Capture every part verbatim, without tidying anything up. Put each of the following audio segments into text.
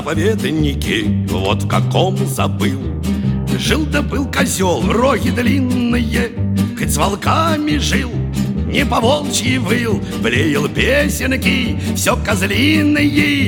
заповедники, вот в каком забыл. Жил да был козел, роги длинные, хоть с волками жил, не по-волчьи выл, блеял песенки, все козлиные.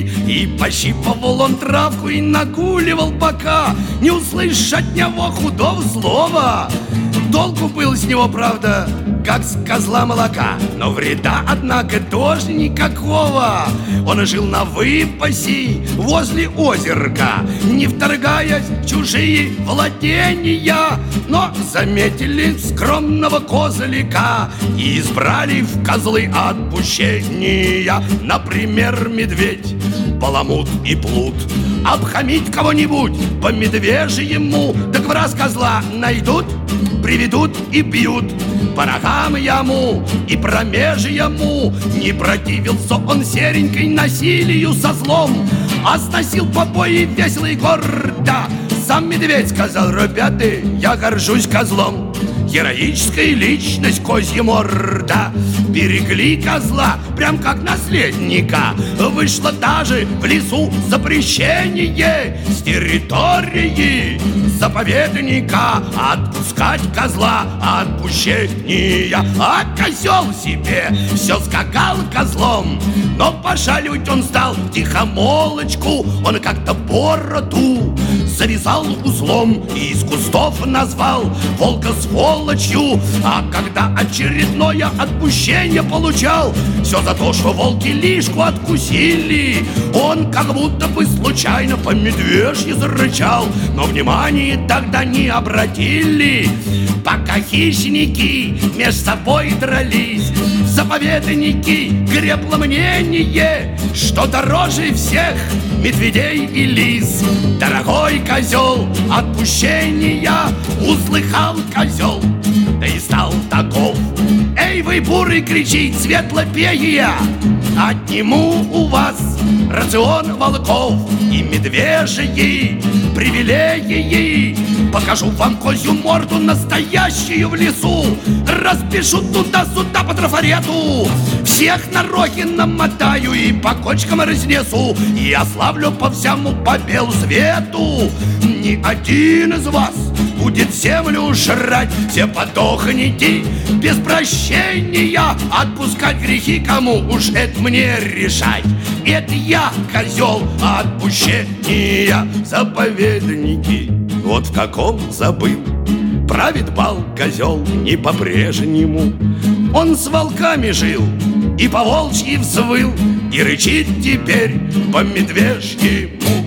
И пощипывал он травку и нагуливал бока, не услышь от него худого слова. Толку был с него, правда, как с козла молока, но вреда, однако, тоже никакого. Он жил на выпасе возле озерка, не вторгаясь в чужие владения. Но заметили скромного козлика и избрали в козлы отпущения. Например, медведь, баламут и плут. Обхамить кого-нибудь по медвежьему, так в раз козла найдут, приведут и бьют по рогам яму и промеж ему. Не противился он серенькой насилию со злом, а сносил побои весело и гордо. Сам медведь сказал: ребята, я горжусь козлом. Героическая личность, козья морда. Берегли козла, прям как наследника. Вышло даже в лесу запрещение с территории заповедника отпускать козла отпущения. А козел себе все скакал козлом, но пошаливать он стал тихомолочку. Он как-то бороду завязал узлом и из кустов назвал волка сволочью. А когда очередное отпущение получал, все за то, что волки лишку откусили, он как будто бы случайно по медвежьи зарычал. Но внимания тогда не обратили, пока хищники меж собой дрались. Заповедники гребло мнение, что дороже всех медведей и лис. Дорогой козел, отпущения услыхал козел, да и стал таков. Эй, вы, буры, кричит светлопея, отниму у вас рацион волков и медвежьи привилегии. Покажу вам козью морду настоящую в лесу, распишу туда-сюда по трафарету, всех на роги намотаю и по кочкам разнесу, и ославлю по всему по белу свету. Ни один из вас будет землю жрать, все подохните без прощения. Отпускать грехи кому, уж это мне решать. Это я, козел отпущения. Заповедники, вот в каком забыл. Правит бал козел не по-прежнему. Он с волками жил и по волчьи взвыл, и рычит теперь по медвежьему.